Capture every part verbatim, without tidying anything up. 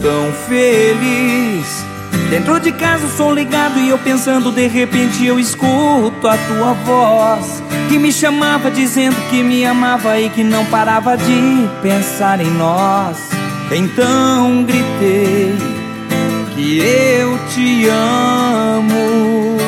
tão feliz. Dentro de casa o som ligado e eu pensando, de repente eu escuto a tua voz, que me chamava dizendo que me amava e que não parava de pensar em nós. Então gritei que eu te amo.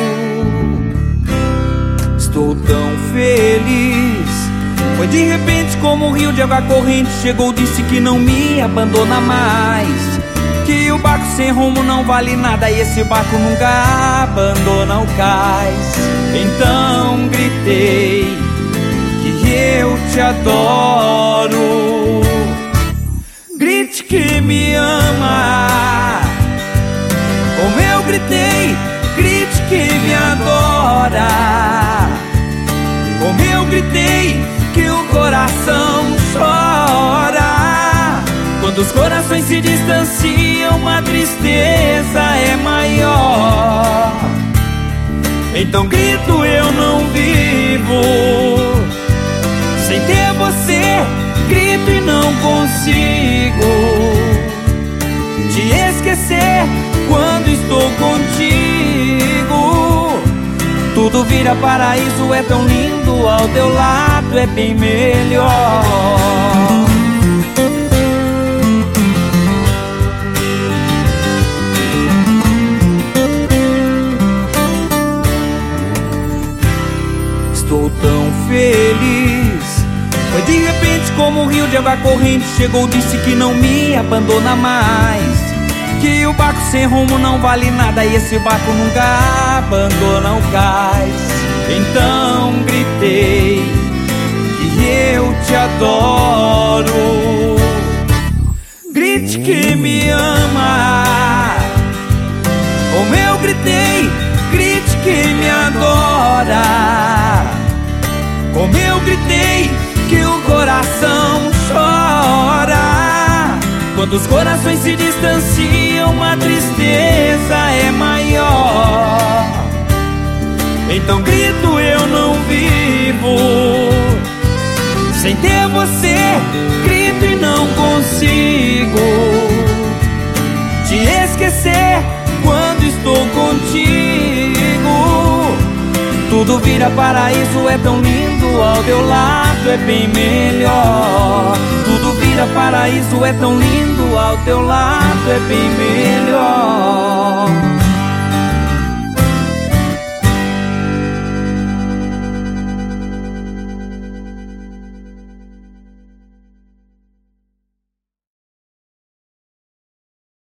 Estou tão feliz. Foi de repente como um rio de água corrente chegou, disse que não me abandona mais, que o barco sem rumo não vale nada e esse barco nunca abandona o cais. Então gritei que eu te adoro. Grite que me ama. Como eu gritei, grite que me adora. Como eu gritei, que o coração chora. Quando os corações se distanciam, a tristeza é maior. Então grito, eu não vivo sem ter você. Grito e não consigo te esquecer quando estou contigo. Tudo vira paraíso, é tão lindo, ao teu lado é bem melhor. Estou tão feliz. Foi de repente como um rio de água corrente chegou, disse que não me abandona mais, que o barco sem rumo não vale nada e esse barco nunca abandona o cais. Então gritei que eu te adoro. Grite que me ama. Como eu gritei, grite que me adora. Como eu gritei, que o coração chora. Quando os corações se distanciam, a tristeza é maior. Então grito, eu não vivo sem ter você. Grito e não consigo te esquecer quando estou contigo. Tudo vira paraíso, é tão lindo, ao teu lado é bem melhor. Tudo vira paraíso, é tão lindo, ao teu lado é bem melhor.